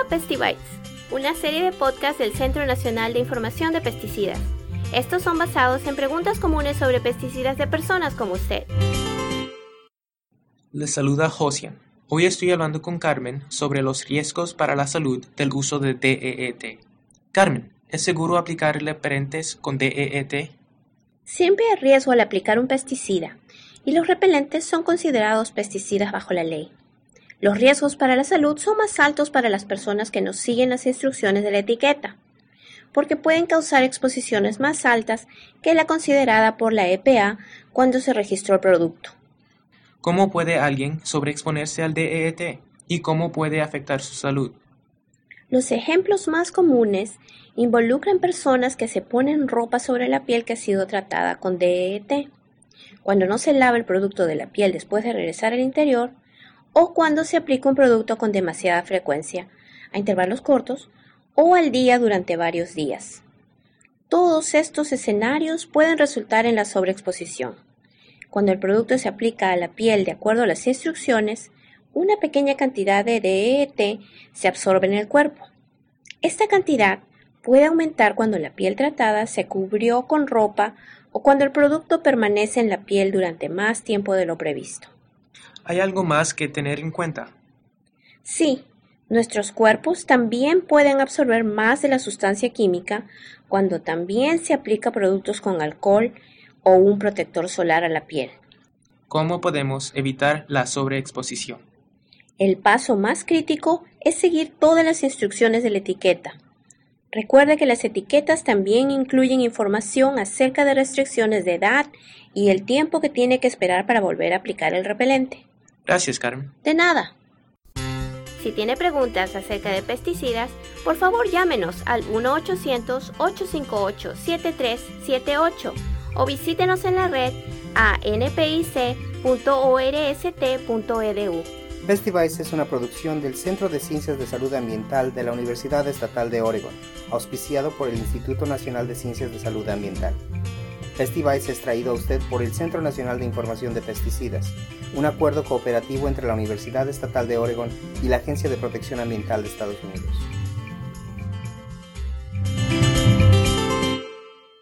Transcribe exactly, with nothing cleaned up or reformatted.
Pestibites, una serie de podcasts del Centro Nacional de Información de Pesticidas. Estos son basados en preguntas comunes sobre pesticidas de personas como usted. Les saluda Josian. Hoy estoy hablando con Carmen sobre los riesgos para la salud del uso de D E E T. Carmen, ¿es seguro aplicar repelentes con D E E T? Siempre hay riesgo al aplicar un pesticida, y los repelentes son considerados pesticidas bajo la ley. Los riesgos para la salud son más altos para las personas que no siguen las instrucciones de la etiqueta, porque pueden causar exposiciones más altas que la considerada por la E P A cuando se registró el producto. ¿Cómo puede alguien sobreexponerse al D E E T y cómo puede afectar su salud? Los ejemplos más comunes involucran personas que se ponen ropa sobre la piel que ha sido tratada con D E E T, cuando no se lava el producto de la piel después de regresar al interior, o cuando se aplica un producto con demasiada frecuencia, a intervalos cortos, o al día durante varios días. Todos estos escenarios pueden resultar en la sobreexposición. Cuando el producto se aplica a la piel de acuerdo a las instrucciones, una pequeña cantidad de D E E T se absorbe en el cuerpo. Esta cantidad puede aumentar cuando la piel tratada se cubrió con ropa o cuando el producto permanece en la piel durante más tiempo de lo previsto. ¿Hay algo más que tener en cuenta? Sí, nuestros cuerpos también pueden absorber más de la sustancia química cuando también se aplica productos con alcohol o un protector solar a la piel. ¿Cómo podemos evitar la sobreexposición? El paso más crítico es seguir todas las instrucciones de la etiqueta. Recuerde que las etiquetas también incluyen información acerca de restricciones de edad y el tiempo que tiene que esperar para volver a aplicar el repelente. Gracias, Carmen. De nada. Si tiene preguntas acerca de pesticidas, por favor llámenos al uno ochocientos, ocho cinco ocho, siete tres siete ocho o visítenos en la red a n p i c punto orst punto e d u. Pestibites es una producción del Centro de Ciencias de Salud Ambiental de la Universidad Estatal de Oregon, auspiciado por el Instituto Nacional de Ciencias de Salud Ambiental. Pestibites es traído a usted por el Centro Nacional de Información de Pesticidas, un acuerdo cooperativo entre la Universidad Estatal de Oregon y la Agencia de Protección Ambiental de Estados Unidos.